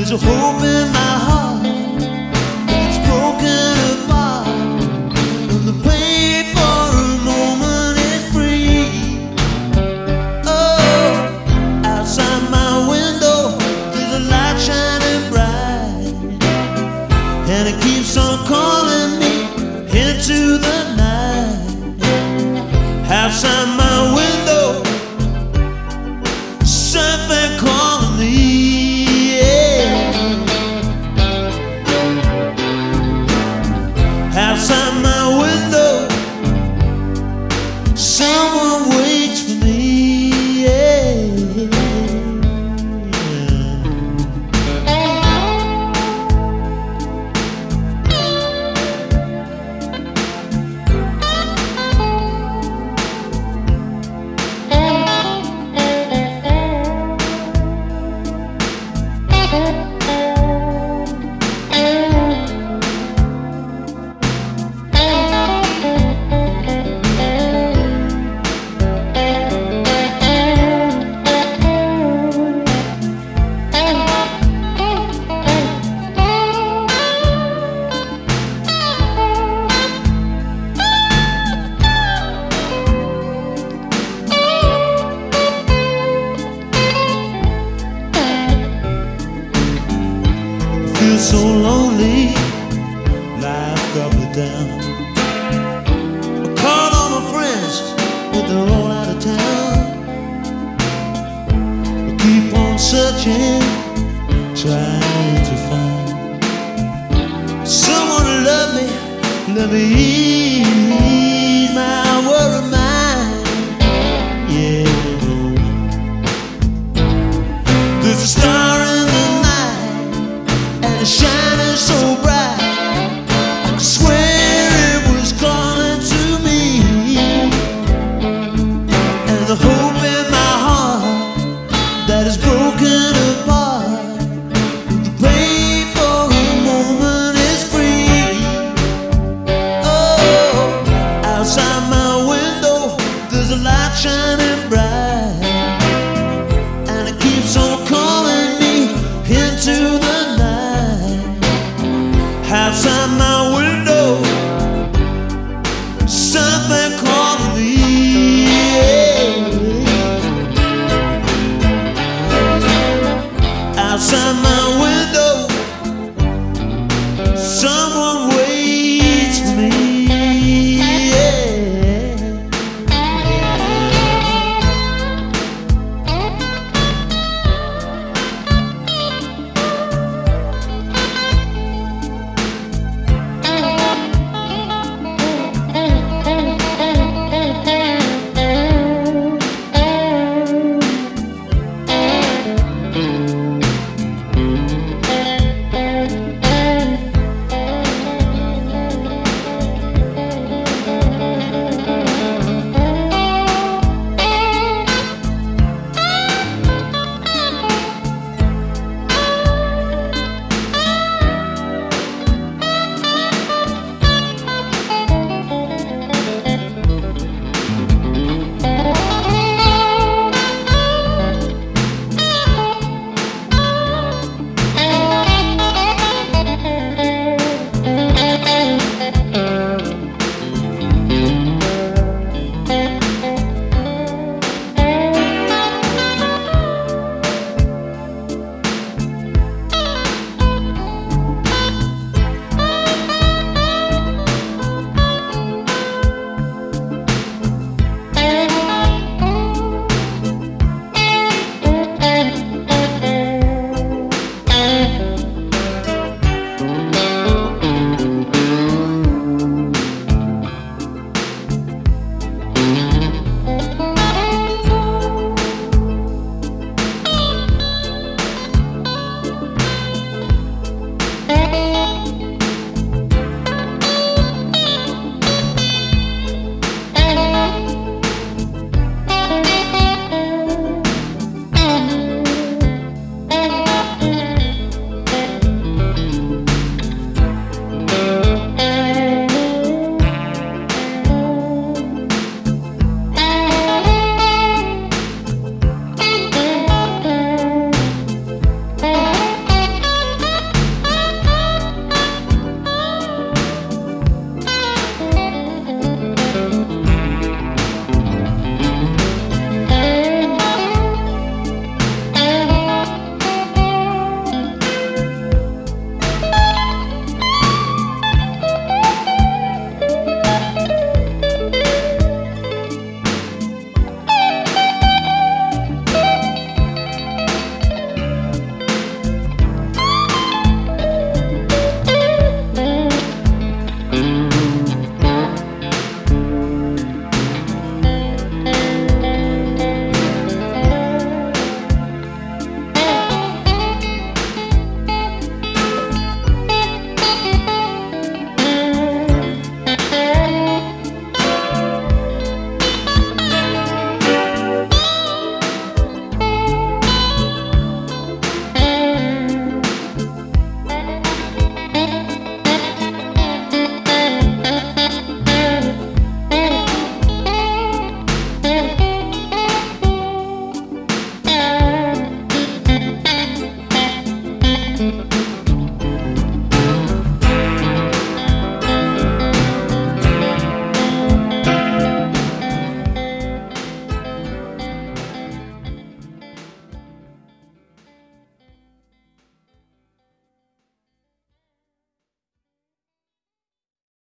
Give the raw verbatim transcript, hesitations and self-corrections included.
There's a hope in my heart that's broken apart, and the pain for a moment is free. Oh, outside my window there's a light shining bright, and it keeps on calling me into the night. Outside my window, something calling me. Outside my window, someone waits for me. Yeah. Feel so lonely, life got me down. I called all my friends, but they're all out of town. I keep on searching, trying to find someone to love me, let me ease my worried mind. Yeah, there's a star in the night, and it's shining so bright, I could swear it was calling to me. And the hope in my heart that is broken apart, the pain for a moment is free. Oh, outside my window there's a light shining bright, and it keeps on calling me into the outside my window, something calling me. Outside my window, someone waits for me. Thank you.